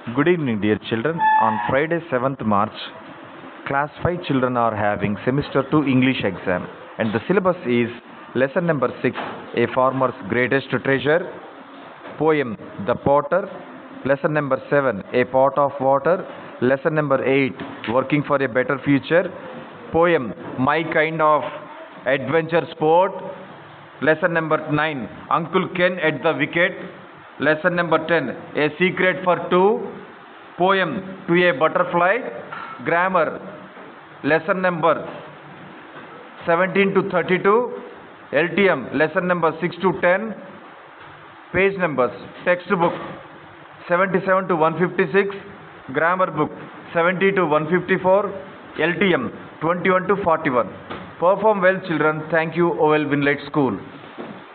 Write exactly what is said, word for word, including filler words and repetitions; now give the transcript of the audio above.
Good evening, dear children. On Friday, seventh March, Class five children are having Semester two English exam, and the syllabus is Lesson number six, A Farmer's Greatest Treasure, Poem, The Potter, Lesson number seven, A Pot of Water, Lesson number eight, Working for a Better Future, Poem, My Kind of Adventure Sport, Lesson number nine, Uncle Ken at the Wicket, Lesson number ten, A Secret for Two, Poem, To a Butterfly, Grammar, Lesson number seventeen to thirty-two, L T M, Lesson number six to ten, Page numbers, Textbook seventy-seven to one fifty-six, Grammar book seventy to one fifty-four, L T M twenty-one to forty-one. Perform well, children. Thank you, Owell Winlet School.